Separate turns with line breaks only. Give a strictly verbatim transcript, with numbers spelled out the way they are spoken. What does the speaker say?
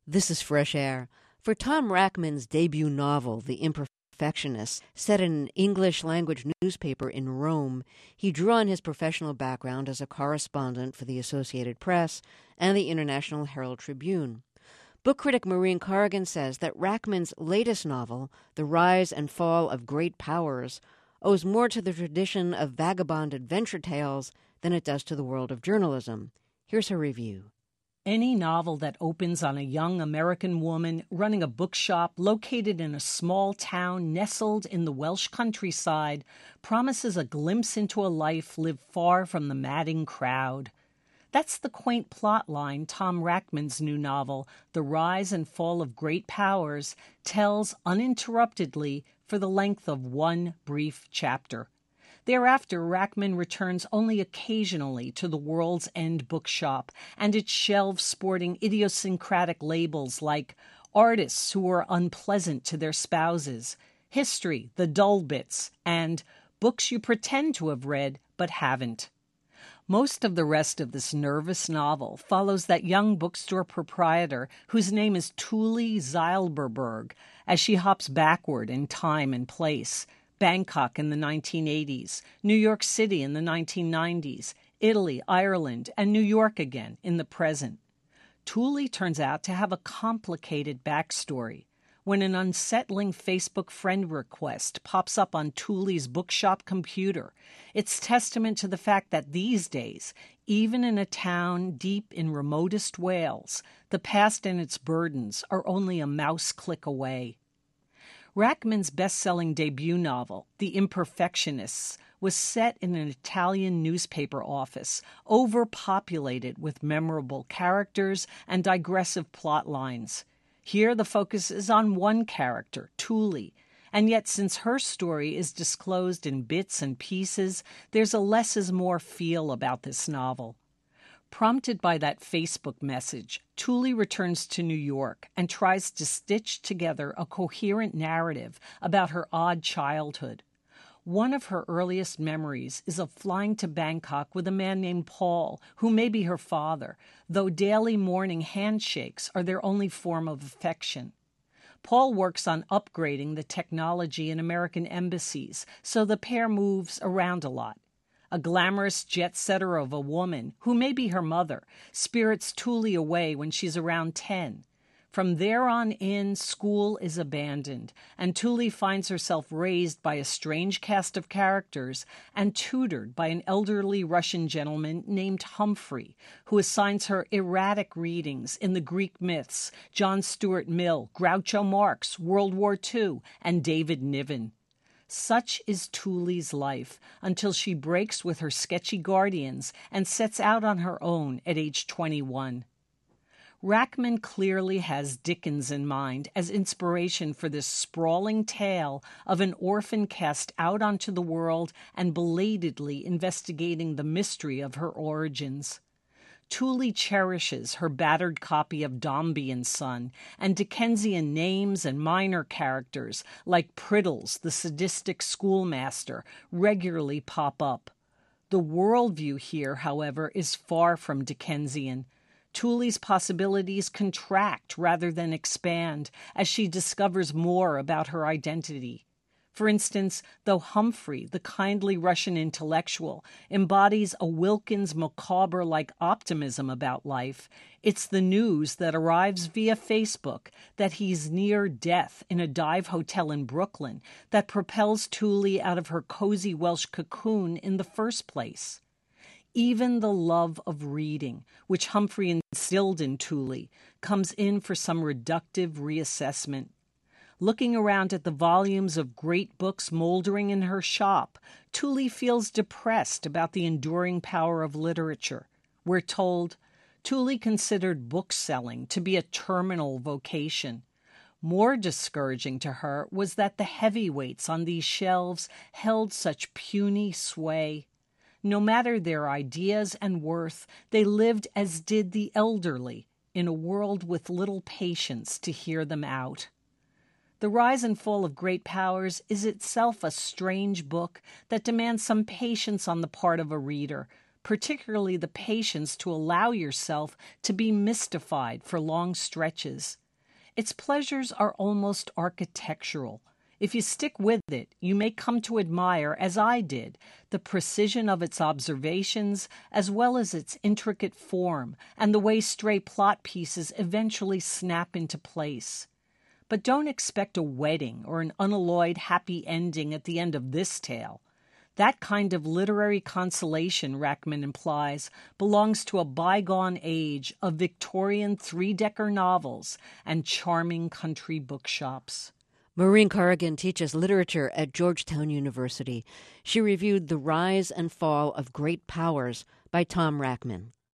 This is Fresh Air. For Tom Rackman's debut novel, The Imperfectionists, set in an English-language newspaper in Rome, he drew on his professional background as a correspondent for the Associated Press and the International Herald Tribune. Book critic Maureen Corrigan says that Rackman's latest novel, The Rise and Fall of Great Powers, owes more to the tradition of vagabond adventure tales than it does to the world of journalism. Here's her review.
Any novel that opens on a young American woman running a bookshop located in a small town nestled in the Welsh countryside promises a glimpse into a life lived far from the madding crowd. That's the quaint plot line Tom Rackman's new novel, The Rise and Fall of Great Powers, tells uninterruptedly for the length of one brief chapter. Thereafter, Rackman returns only occasionally to the World's End bookshop and its shelves sporting idiosyncratic labels like Artists Who Are Unpleasant to Their Spouses, History, The Dull Bits, and Books You Pretend to Have Read But Haven't. Most of the rest of this nervous novel follows that young bookstore proprietor whose name is Tuli Zeilberberg as she hops backward in time and place. Bangkok in the nineteen eighties, New York City in the nineteen nineties, Italy, Ireland, and New York again in the present. Tuli turns out to have a complicated backstory. When an unsettling Facebook friend request pops up on Tuli's bookshop computer, it's testament to the fact that these days, even in a town deep in remotest Wales, the past and its burdens are only a mouse click away. Rackman's best-selling debut novel, The Imperfectionists, was set in an Italian newspaper office, overpopulated with memorable characters and digressive plot lines. Here the focus is on one character, Tuli, and yet since her story is disclosed in bits and pieces, there's a less is more feel about this novel. Prompted by that Facebook message, Tuli returns to New York and tries to stitch together a coherent narrative about her odd childhood. One of her earliest memories is of flying to Bangkok with a man named Paul, who may be her father, though daily morning handshakes are their only form of affection. Paul works on upgrading the technology in American embassies, so the pair moves around a lot. A glamorous jet-setter of a woman, who may be her mother, spirits Tuli away when she's around ten. From there on in, school is abandoned, and Tuli finds herself raised by a strange cast of characters and tutored by an elderly Russian gentleman named Humphrey, who assigns her erratic readings in the Greek myths, John Stuart Mill, Groucho Marx, World War Two, and David Niven. Such is Tuli's life until she breaks with her sketchy guardians and sets out on her own at age twenty-one. Rackman clearly has Dickens in mind as inspiration for this sprawling tale of an orphan cast out onto the world and belatedly investigating the mystery of her origins. Tuli cherishes her battered copy of Dombey and Son, and Dickensian names and minor characters like Priddles, the sadistic schoolmaster, regularly pop up. The worldview here, however, is far from Dickensian. Tuli's possibilities contract rather than expand as she discovers more about her identity. For instance, though Humphrey, the kindly Russian intellectual, embodies a Wilkins Micawber-like optimism about life, it's the news that arrives via Facebook that he's near death in a dive hotel in Brooklyn that propels Tuli out of her cozy Welsh cocoon in the first place. Even the love of reading, which Humphrey instilled in Tuli, comes in for some reductive reassessment. Looking around at the volumes of great books moldering in her shop, Tuli feels depressed about the enduring power of literature. We're told, Tuli considered bookselling to be a terminal vocation. More discouraging to her was that the heavyweights on these shelves held such puny sway. No matter their ideas and worth, they lived as did the elderly, in a world with little patience to hear them out. The Rise and Fall of Great Powers is itself a strange book that demands some patience on the part of a reader, particularly the patience to allow yourself to be mystified for long stretches. Its pleasures are almost architectural. If you stick with it, you may come to admire, as I did, the precision of its observations as well as its intricate form and the way stray plot pieces eventually snap into place. But don't expect a wedding or an unalloyed happy ending at the end of this tale. That kind of literary consolation, Rachman implies, belongs to a bygone age of Victorian three-decker novels and charming country bookshops.
Maureen Corrigan teaches literature at Georgetown University. She reviewed The Rise and Fall of Great Powers by Tom Rachman.